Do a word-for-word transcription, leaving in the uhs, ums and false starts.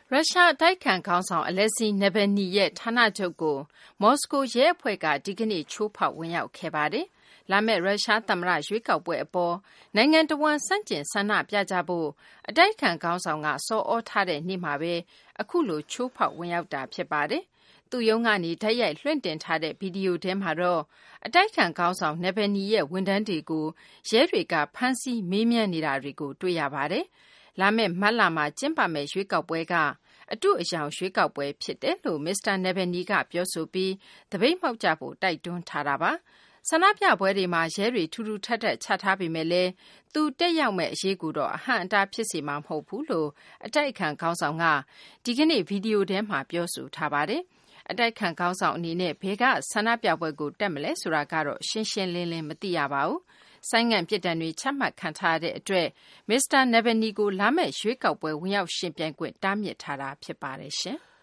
ရုရှားအတိုက်အခံခေါင်းဆောင် Alexei Navalny ရဲ့ဌာနချုပ်ကိုမော်စကိုရဲအဖွဲ့ကဒီကနေ့ချိုးဖောက်ဝင်ရောက်ခဲ့ပါတယ်။လာမယ့်ရုရှားသမ္မတရွေးကောက်ပွဲအပေါ်နိုင်ငံတဝန်းဆန့်ကျင်ဆန္ဒပြကြဖို့အတိုက်အခံခေါင်းဆောင်ကဆော်ဩထားတဲ့နေ့မှာပဲအခုလိုချိုးဖောက်ဝင်ရောက်တာဖြစ်ပါတယ်။သူ့ရုံးကနေဓာတ်ရိုက်လွှင့်တင်ထားတဲ့ဗီဒီယိုထဲမှာတော့အတိုက်အခံခေါင်းဆောင် Navalny ရဲ့ဝန်ထမ်းတွေကိုရဲတွေကဖမ်းဆီးမေးမြန်းနေတာတွေကိုတွေ့ရပါတယ်။လာမယ့်မတ်လမှာကျင်းပမယ့်ရွေးကောက်ပွဲကအတုအယောင်ရွေးကောက်ပွဲဖြစ်တယ်လို့မစ္စတာ Navalny ကပြောဆိုပြီးသပိတ်မှောက်ကြဖို့တိုက်တွန်းထားတာပါ။ဆန္ဒပြပွဲတွေမှာရဲတွေထူးထူးထပ်ထပ်ချထားပေမဲ့လည်းသူတက်ရောက်မဲ့အရေးကိုတော့အဟန့်အတားဖြစ်စေမှာမဟုတ်ဘူးလို့အတိုက်အခံခေါင်းဆောင်ကဒီကနေ့ဗီဒီယိုထဲမှာပြောဆိုထားပါတယ်။အတိုက်အခံခေါင်းဆောင်အနေနဲ့ဘယ်ကဆန္ဒပြပွဲကိုတက်မလဲဆိုတာကတော့ရှင်းရှင်းလင်းလင်းမသိရပါဘူး။ဆိုင်းငံ့ပြစ်ဒဏ်တွေချမှတ်ခံထားရတဲ့အတွက်မစ္စတာ Navalny ကိုလာမယ့်ရွေးကောက်ပွဲဝင်ရောက်ရှင်ပြိုင်ခွင့်တားမြစ်ထားတာဖြစ်ပါတယ်ရှင်။